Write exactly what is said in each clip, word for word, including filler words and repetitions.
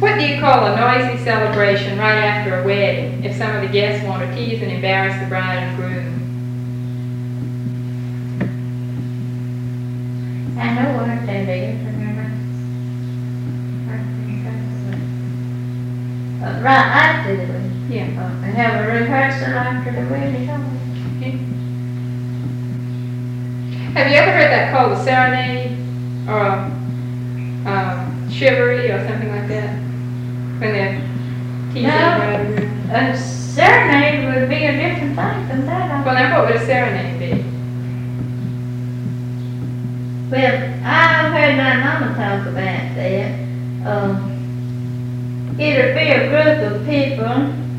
What do you call a noisy celebration right after a wedding if some of the guests want to tease and embarrass the bride and groom? I know what that is, remember? Uh, right after the wedding. Yeah. Uh, have a rehearsal after the wedding. Okay. Have you ever heard that called a serenade or a um, chivalry or something like that? When they're teasing No. the bride and groom? A serenade would be a different thing from that. I Well, now what would a serenade be? Well, I've heard my mama talk about that. Um, it'll be a group of people,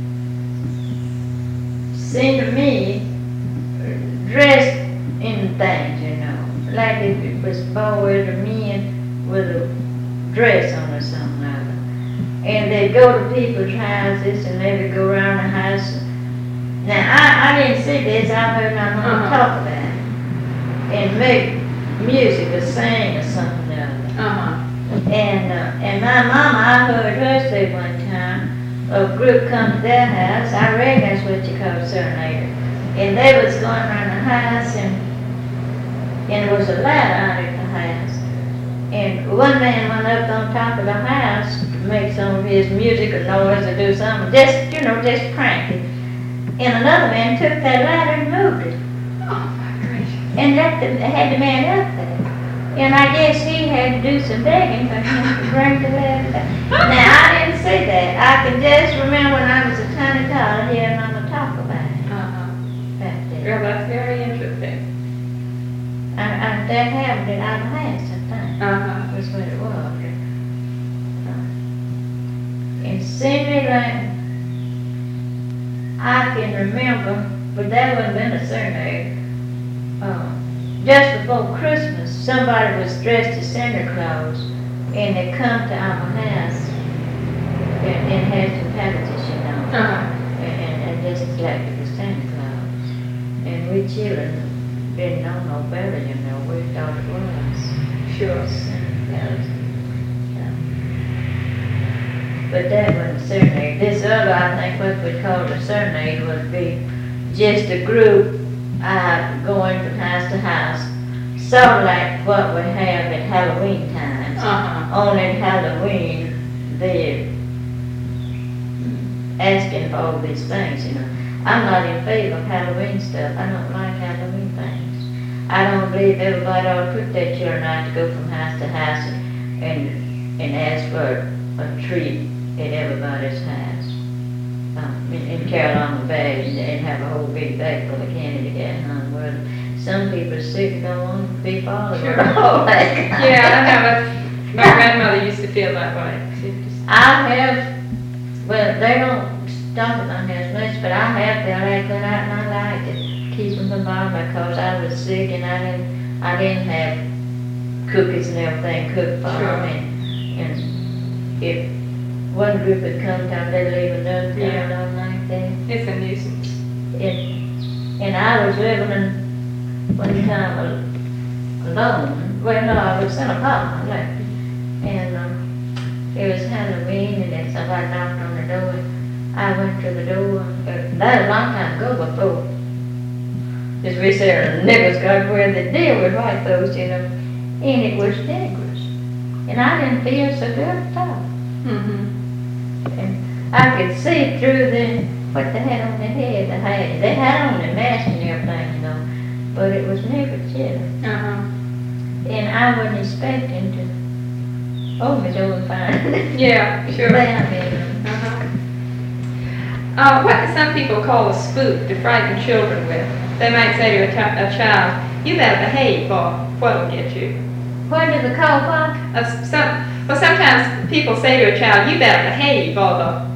seem to me, dressed in things, you know, like if it was boys or men with a dress on or something like that. And they'd go to people's houses and they would go around the house. Now, I, I didn't see this, I've heard my mama Uh-huh. talk about it. And make music or sing or something or other. Uh-huh. And, uh, and my mama, I heard her say one time, a group come to their house, I reckon that's what you call a serenader. And they was going around the house and, and there was a ladder out at the house. And one man went up on top of the house to make some of his music or noise or do something, just, you know, just pranking. And another man took that ladder and moved it. Oh, my gracious. And let the, had the man up there. And I guess he had to do some begging for him to bring the ladder back. Now, I didn't see that. I can just remember when I was a tiny child hearing Mama talk about it Uh-huh. back then. Well, that's very interesting. I, I, that happened at our house, I think. Uh-huh. Was what it was. Uh, It seemed me like I can remember, but that wouldn't been a serenade. Uh, just before Christmas, somebody was dressed as Santa Claus, and they come to our house and, and had some packages, you know, Uh-huh. and, and, and just like it was Santa Claus. And we children didn't know no better, you know, we thought it was. Sure. Santa Claus. Yeah. But that wasn't a serenade. This other, I think what we called a serenade would be just a group uh, going from house to house, sort of like what we have at Halloween times. Uh-huh. Only at Halloween, they're asking for all these things, you know. I'm not in favor of Halloween stuff. I don't like Halloween things. I don't believe everybody ought to put their children out to go from house to house and, and, and ask for a treat at everybody's house. Um, and, and carry along a bag and, and have a whole big bag full of candy to get home. Well, some people are sick and don't want to be followed. Sure. All that kind Yeah, I of- know. That's, my grandmother used to feel that way. She just, I have, well, they don't stop at my house much, but I have felt like that out and I like it. Keep them from bothering because I was sick and I didn't, I didn't have cookies and everything cooked for Sure. me. And if one group had come down, they'd leave another Yeah. down like that. it's a nuisance. And, and I was living in, one time al- alone. Well, no, I was in a apartment, like, and um, it was Halloween, and then somebody knocked on the door. I went to the door. Uh, that was a long time ago before. As we say, niggers got where they deal with white folks, you know. And it was niggers. And I didn't feel so good at all. Mm-hmm. And I could see through the, what they had on their head, the hat. They had on the mask and everything, you know. But it was niggers, yeah. Uh-huh. And I wasn't expecting to, oh, Miss Owen fine. Yeah, sure. Laugh at them. Uh-huh. Uh, what do some people call a spook to frighten children with? They might say to a, chi- a child, you better behave or what'll get you. What did the call what? Uh, some, well, sometimes people say to a child, you better behave or the